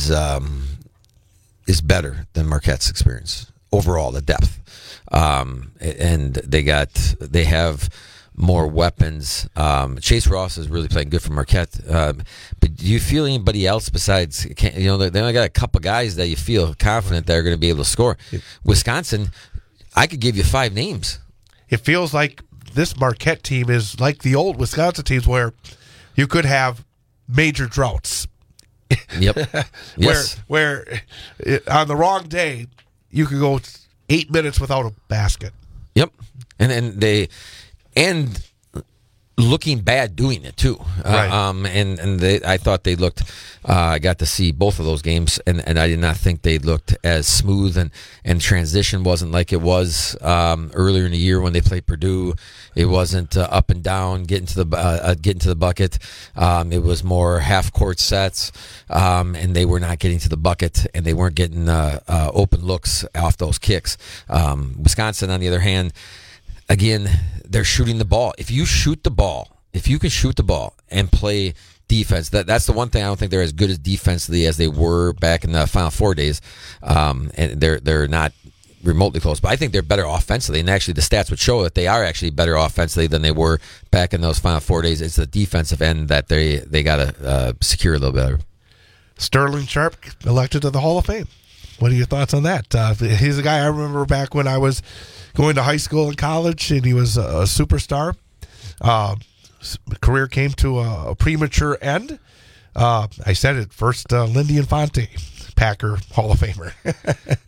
better than Marquette's experience overall. The depth, and they have more weapons. Chase Ross is really playing good for Marquette. But do you feel anybody else besides? They only got a couple guys that you feel confident that are going to be able to score. Wisconsin, I could give you 5 names. It feels like this Marquette team is like the old Wisconsin teams, where you could have major droughts. Yep. Yes. Where on the wrong day you could go 8 minutes without a basket. Yep. And looking bad doing it too. Right. I thought they looked. I got to see both of those games, and I did not think they looked as smooth, and transition wasn't like it was earlier in the year when they played Purdue. It wasn't up and down, getting to the bucket. It was more half court sets, and they were not getting to the bucket, and they weren't getting open looks off those kicks. Wisconsin, on the other hand, again, they're shooting the ball. If you can shoot the ball and play defense, that's the one thing. I don't think they're as good as defensively as they were back in the Final Four days, and they're not remotely close. But I think they're better offensively, and actually the stats would show that they are actually better offensively than they were back in those Final Four days. It's the defensive end that they got to secure a little better. Sterling Sharp elected to the Hall of Fame. What are your thoughts on that? He's a guy I remember back when I was going to high school and college, and he was a superstar. Career came to a premature end. I said it first, Lindy Infante, Packer Hall of Famer.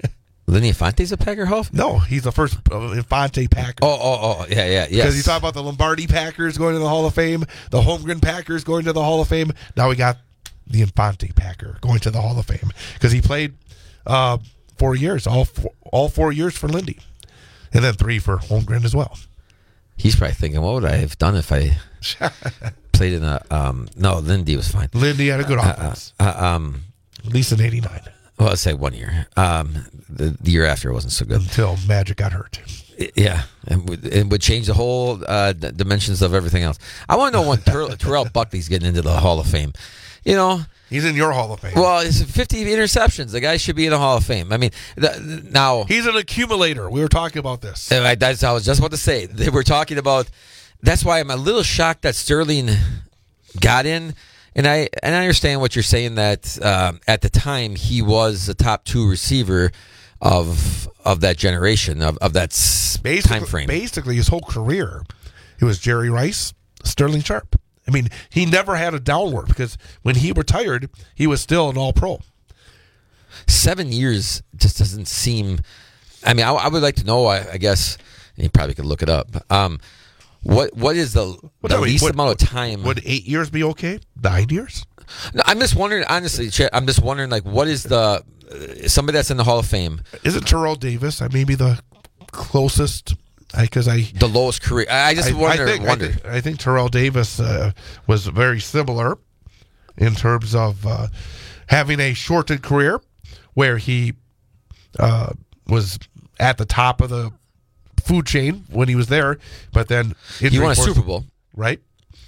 Lenny Infante's a Packer Hall? No, he's the first Infante Packer. Oh, yeah. Because you talk about the Lombardi Packers going to the Hall of Fame, the Holmgren Packers going to the Hall of Fame. Now we got the Infante Packer going to the Hall of Fame because he played 4 years, all 4 years for Lindy, and then 3 for Holmgren as well. He's probably thinking, what would I have done if I played in a... no, Lindy was fine. Lindy had a good offense. At least in 89. Well, let's say 1 year. The year after wasn't so good. Until Magic got hurt. Yeah, and would change the whole dimensions of everything else. I want to know when Terrell Buckley's getting into the Hall of Fame. You know... He's in your Hall of Fame. Well, it's 50 interceptions. The guy should be in the Hall of Fame. I mean, now... He's an accumulator. We were talking about this. I was just about to say. They were talking about... That's why I'm a little shocked that Sterling got in. And I understand what you're saying, that at the time he was the top 2 receiver of that generation, of that time frame. Basically, his whole career, it was Jerry Rice, Sterling Sharp. I mean, he never had a downward because when he retired, he was still an All-Pro. 7 years just doesn't seem... I mean, I would like to know, I guess, and you probably could look it up, what is the least amount of time... Would 8 years be okay? 9 years? No, I'm just wondering, honestly, Chet, I'm just wondering, like, what is the... Somebody that's in the Hall of Fame... Isn't Terrell Davis maybe the closest... the lowest career. I just wonder. I think Terrell Davis was very similar in terms of having a shortened career, where he was at the top of the food chain when he was there, but then he won a Super Bowl, right?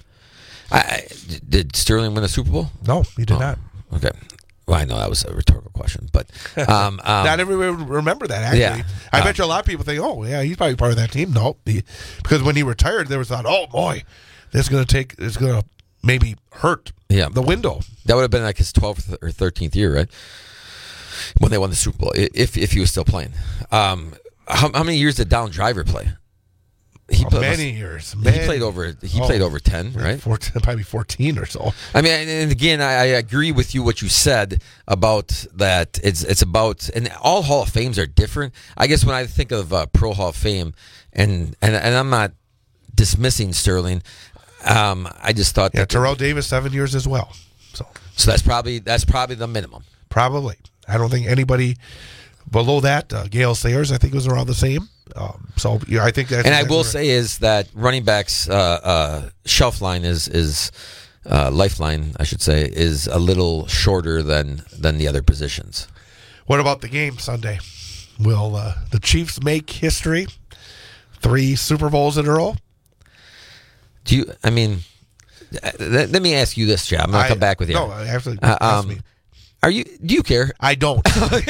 Did Sterling win a Super Bowl? No, he did not. Okay. Well, I know that was a rhetorical question, but not everybody would remember that. Actually, yeah. I bet you a lot of people think, "Oh, yeah, he's probably part of that team." No, because when he retired, there was thought, "Oh boy, it's going to maybe hurt the window." That would have been like his 12th or 13th year, right? When they won the Super Bowl, if he was still playing. How many years did Down Driver play? Many years. He played over 10, right? 14, probably 14 or so. I mean, and again, I agree with you what you said about that. It's about, and all Hall of Fames are different. I guess when I think of Pro Hall of Fame, and I'm not dismissing Sterling, I just thought that Terrell Davis 7 years as well. So that's probably the minimum. Probably. I don't think anybody below that. Gale Sayers, I think, was around the same. So yeah, I think that's. And I will say is that running backs shelf line is lifeline, I should say, is a little shorter than the other positions. What about the game Sunday? Will the Chiefs make history? 3 Super Bowls in a row? Do you? I mean, let me ask you this, Chad. I'm gonna come back with you. No, absolutely. Ask me. Do you care? I don't.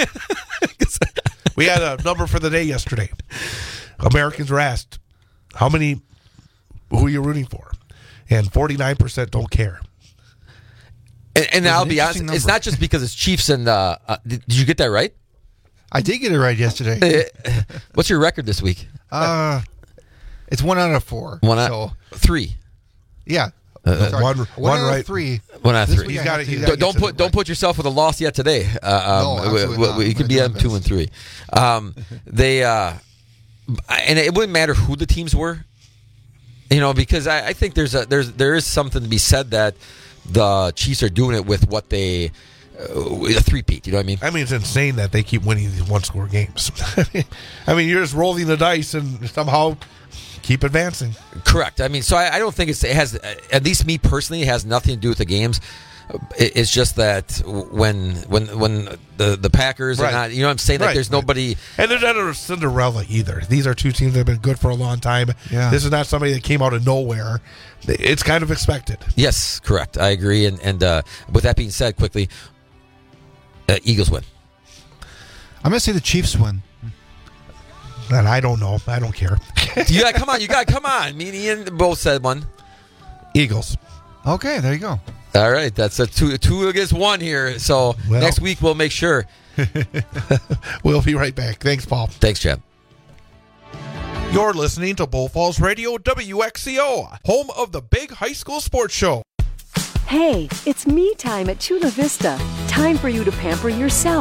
We had a number for the day yesterday. Americans were asked, who are you rooting for? And 49% don't care. And I'll be honest, it's not just because it's Chiefs and... did you get that right? I did get it right yesterday. What's your record this week? It's 1 out of 4. 1 out of 3. Yeah. One right. 3. 1 out of 3. He's got it. Don't put yourself with a loss yet today. You could be on 2 and 3. And it wouldn't matter who the teams were, because I think there is something to be said that the Chiefs are doing it with what they a three-peat. You know what I mean? I mean, it's insane that they keep winning these one-score games. I mean, you're just rolling the dice and somehow keep advancing. Correct. I mean, so I don't think it has, at least me personally, it has nothing to do with the games. It's just that when the Packers are not, you know what I'm saying? Like there's nobody. And they're not a Cinderella either. These are 2 teams that have been good for a long time. Yeah. This is not somebody that came out of nowhere. It's kind of expected. Yes, correct. I agree. And with that being said, quickly, Eagles win. I'm going to say the Chiefs win. And I don't know. I don't care. Come on. Me and Ian both said one. Eagles. Okay, there you go. All right, that's a 2 against 1 here. So next week we'll make sure. We'll be right back. Thanks, Paul. Thanks, Chad. You're listening to Bull Falls Radio, WXCO, home of the big high school sports show. Hey, it's me time at Chula Vista. Time for you to pamper yourself.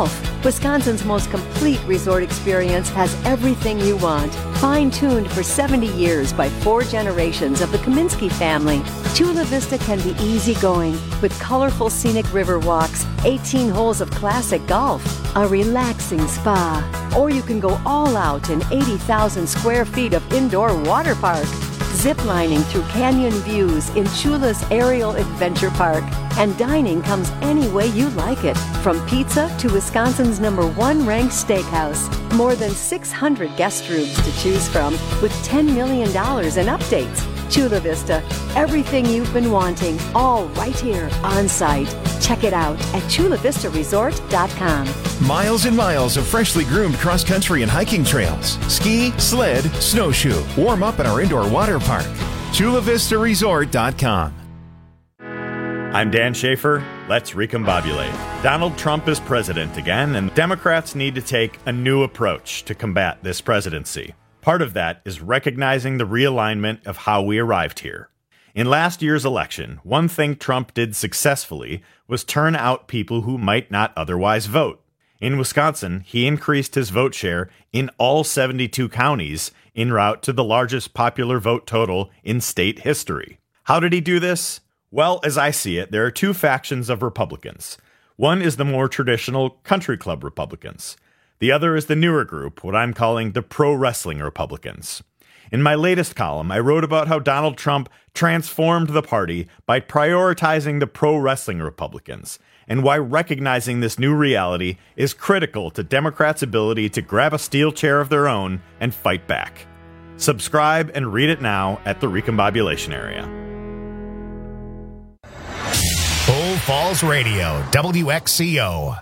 Wisconsin's most complete resort experience has everything you want. Fine-tuned for 70 years by 4 generations of the Kaminsky family, Chula Vista can be easygoing with colorful scenic river walks, 18 holes of classic golf, a relaxing spa, or you can go all out in 80,000 square feet of indoor water park. Ziplining through canyon views in Chula's Aerial Adventure Park. And dining comes any way you like it, from pizza to Wisconsin's #1 ranked steakhouse. More than 600 guest rooms to choose from, with $10 million in updates. Chula Vista, everything you've been wanting, all right here on site. Check it out at chulavistaresort.com. Miles and miles of freshly groomed cross-country and hiking trails. Ski, sled, snowshoe. Warm up at our indoor water park. chulavistaresort.com. I'm Dan Schaefer. Let's recombobulate. Donald Trump is president again, and Democrats need to take a new approach to combat this presidency. Part of that is recognizing the realignment of how we arrived here. In last year's election, one thing Trump did successfully was turn out people who might not otherwise vote. In Wisconsin, he increased his vote share in all 72 counties en route to the largest popular vote total in state history. How did he do this? Well, as I see it, there are 2 factions of Republicans. One is the more traditional country club Republicans. The other is the newer group, what I'm calling the pro-wrestling Republicans. In my latest column, I wrote about how Donald Trump transformed the party by prioritizing the pro-wrestling Republicans, and why recognizing this new reality is critical to Democrats' ability to grab a steel chair of their own and fight back. Subscribe and read it now at the Recombobulation Area. Bull Falls Radio, WXCO.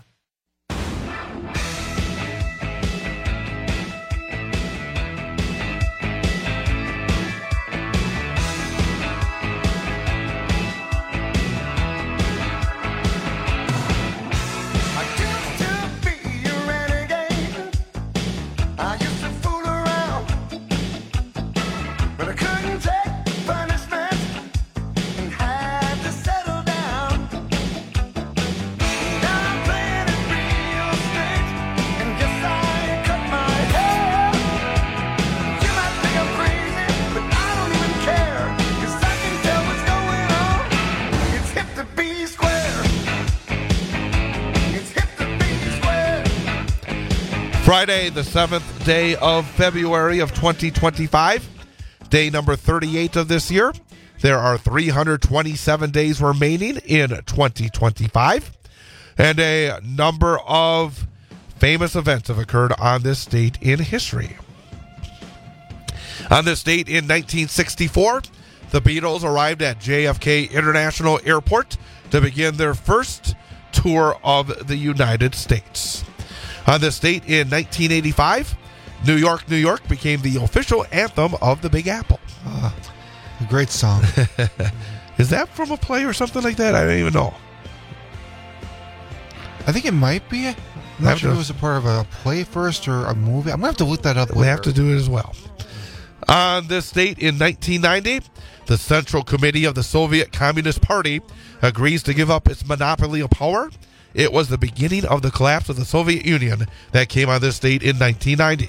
Friday, the 7th day of February of 2025, day number 38 of this year. There are 327 days remaining in 2025, and a number of famous events have occurred on this date in history. On this date in 1964, the Beatles arrived at JFK International Airport to begin their first tour of the United States. On this date in 1985, New York, New York became the official anthem of the Big Apple. A great song. Is that from a play or something like that? I don't even know. I think it might be. I'm not sure if it was a part of a play first or a movie. I'm going to have to look that up later. We have to do it as well. On this date in 1990, the Central Committee of the Soviet Communist Party agrees to give up its monopoly of power. It was the beginning of the collapse of the Soviet Union that came on this date in 1990.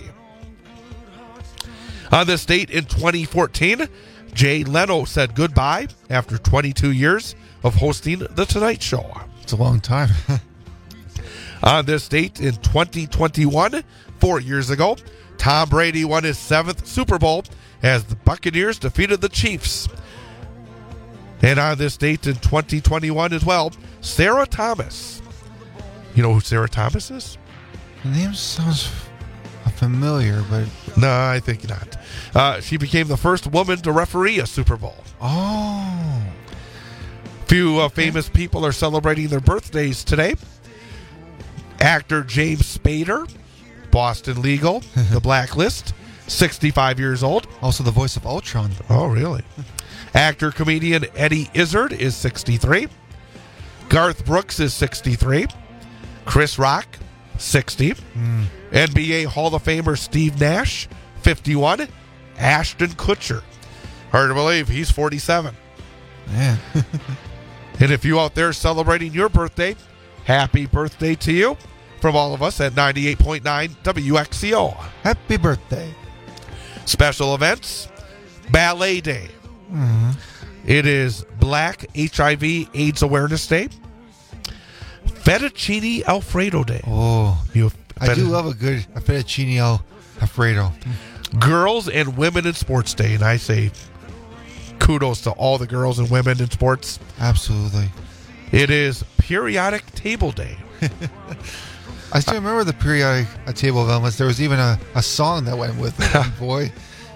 On this date in 2014, Jay Leno said goodbye after 22 years of hosting The Tonight Show. It's a long time. On this date in 2021, 4 years ago, Tom Brady won his 7th Super Bowl as the Buccaneers defeated the Chiefs. And on this date in 2021 as well, Sarah Thomas. You know who Sarah Thomas is? The name sounds familiar, but... No, I think not. She became the first woman to referee a Super Bowl. Oh. Few famous people are celebrating their birthdays today. Actor James Spader, Boston Legal, The Blacklist, 65 years old. Also the voice of Ultron. Oh, really? Actor-comedian Eddie Izzard is 63. Garth Brooks is 63. Chris Rock, 60. NBA Hall of Famer Steve Nash, 51. Ashton Kutcher. Hard to believe, he's 47. Man. And if you out there celebrating your birthday, happy birthday to you. from all of us at 98.9 WXCO. Happy birthday. Special events, Ballet Day. Mm-hmm. It is Black HIV AIDS Awareness Day. Fettuccine Alfredo Day. Oh, I do love a good fettuccine Alfredo. Girls and Women in Sports Day, and I say kudos to all the girls and women in sports. Absolutely. It is Periodic Table Day. I still remember the periodic table of elements. There was even a song that went with it. And boy,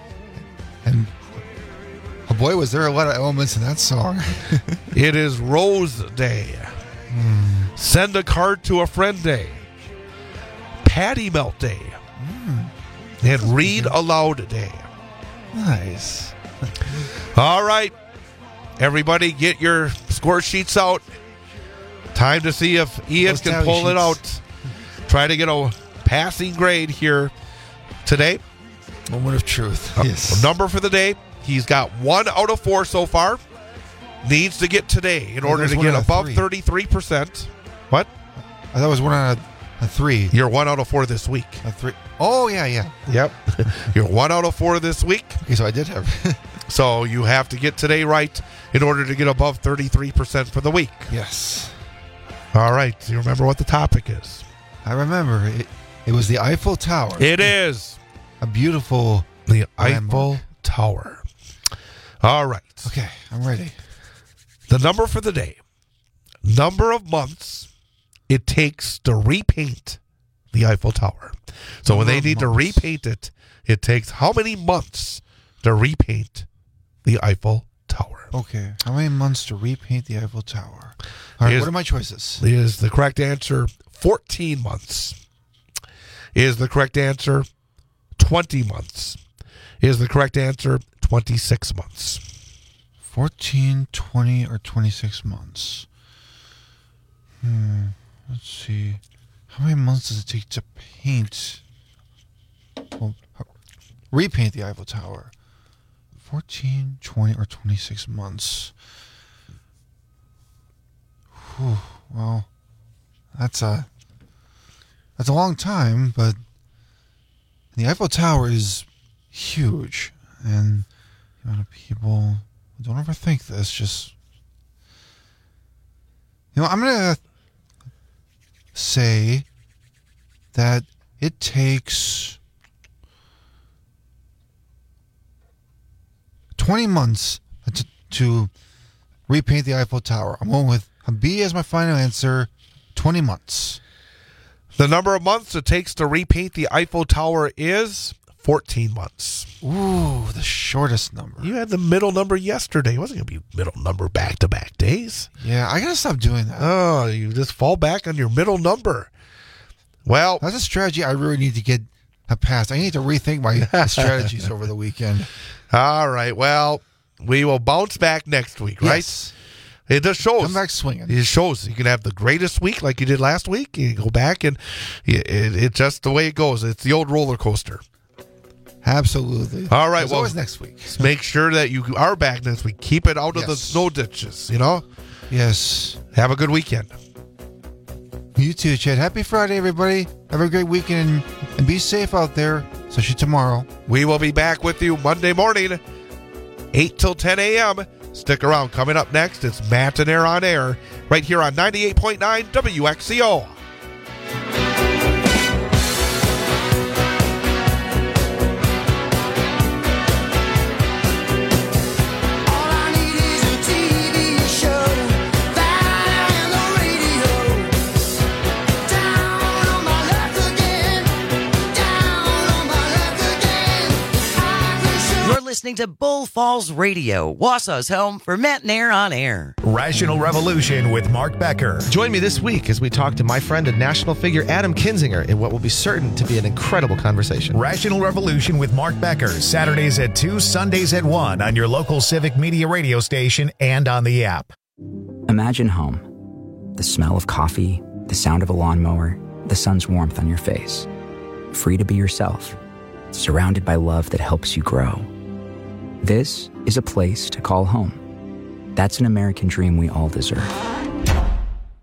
was there a lot of elements in that song. It is Rose Day. Send a card to a friend day. Patty Melt Day. And Read Aloud Day. Nice. All right. Everybody get your score sheets out. Time to see if Ian can pull it out. Try to get a passing grade here today. Moment of truth. Yes. Number for the day. He's got 1 out of 4 so far. Needs to get today in order to get above 33%. What? That was 1 out of 3. You're 1 out of 4 this week. A 3. Oh, yeah. Yep. You're 1 out of 4 this week. Okay, so I did have. So you have to get today right in order to get above 33% for the week. Yes. All right. Do you remember what the topic is? I remember. It was the Eiffel Tower. It is. A beautiful The landmark. Eiffel Tower. All right. Okay, I'm ready. The number for the day. Number of months it takes to repaint the Eiffel Tower. So when they need to repaint it, it takes how many months to repaint the Eiffel Tower? Okay. How many months to repaint the Eiffel Tower? All right, what are my choices? Is the correct answer 14 months? Is the correct answer 20 months? Is the correct answer 26 months? 14, 20, or 26 months? Let's see. How many months does it take to paint? Well, repaint the Eiffel Tower. 14, 20, or 26 months. Whew, well, that's a long time, but the Eiffel Tower is huge, and the amount of people, don't overthink this, just, I'm going to say that it takes 20 months to repaint the Eiffel Tower. I'm going with a B as my final answer, 20 months. The number of months it takes to repaint the Eiffel Tower is 14 months. Ooh, the shortest number. You had the middle number yesterday. It wasn't going to be middle number back-to-back days. Yeah, I got to stop doing that. Oh, you just fall back on your middle number. Well, that's a strategy I really need to get past. I need to rethink my strategies over the weekend. All right. Well, we will bounce back next week, right? Yes. It just shows. Come back swinging. It shows you can have the greatest week like you did last week. You go back and it's just the way it goes. It's the old roller coaster. Absolutely. All right. Well, always next week. Make sure that you are back next week. Keep it out of the snow ditches, Yes. Have a good weekend. You too, Chad. Happy Friday, everybody. Have a great weekend and be safe out there. Especially tomorrow. We will be back with you Monday morning, 8 till 10 a.m. Stick around. Coming up next, it's Matt and Air on Air, right here on 98.9 WXCO. Listening to Bull Falls Radio, Wausau's home for Matt and Air on Air. Rational Revolution with Mark Becker. Join me this week as we talk to my friend and national figure Adam Kinzinger in what will be certain to be an incredible conversation. Rational Revolution with Mark Becker, Saturdays at 2, Sundays at 1 on your local Civic Media radio station and on the app. Imagine home. The smell of coffee, the sound of a lawnmower, the sun's warmth on your face. Free to be yourself, surrounded by love that helps you grow. This is a place to call home. That's an American dream we all deserve.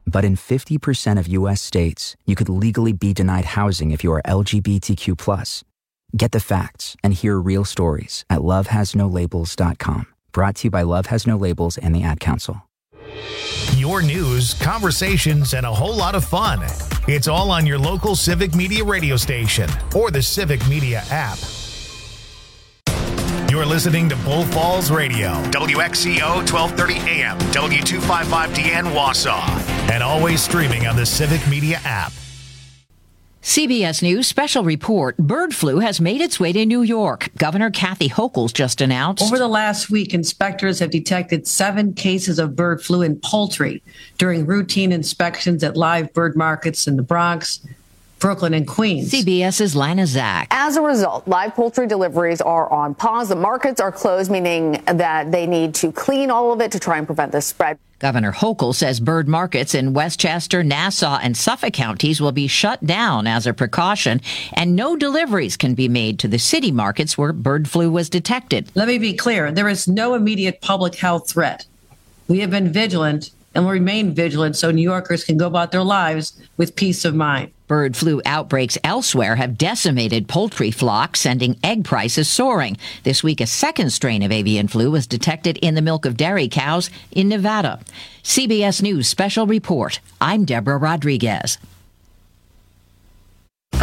But in 50% of U.S. states, you could legally be denied housing if you are LGBTQ+. Get the facts and hear real stories at lovehasnolabels.com. Brought to you by Love Has No Labels and the Ad Council. Your news, conversations, and a whole lot of fun. It's all on your local Civic Media radio station or the Civic Media app. You're listening to Bull Falls Radio, WXCO 1230 AM, W255DN Wausau, and always streaming on the Civic Media app. CBS News special report. Bird flu has made its way to New York. Governor Kathy Hochul just announced. Over the last week, inspectors have detected 7 cases of bird flu in poultry during routine inspections at live bird markets in the Bronx, Brooklyn, and Queens. CBS's Lana Zach. As a result, live poultry deliveries are on pause. The markets are closed, meaning that they need to clean all of it to try and prevent the spread. Governor Hochul says bird markets in Westchester, Nassau, and Suffolk counties will be shut down as a precaution, and no deliveries can be made to the city markets where bird flu was detected. Let me be clear. There is no immediate public health threat. We have been vigilant and will remain vigilant so New Yorkers can go about their lives with peace of mind. Bird flu outbreaks elsewhere have decimated poultry flocks, sending egg prices soaring. This week, a second strain of avian flu was detected in the milk of dairy cows in Nevada. CBS News special report. I'm Deborah Rodriguez.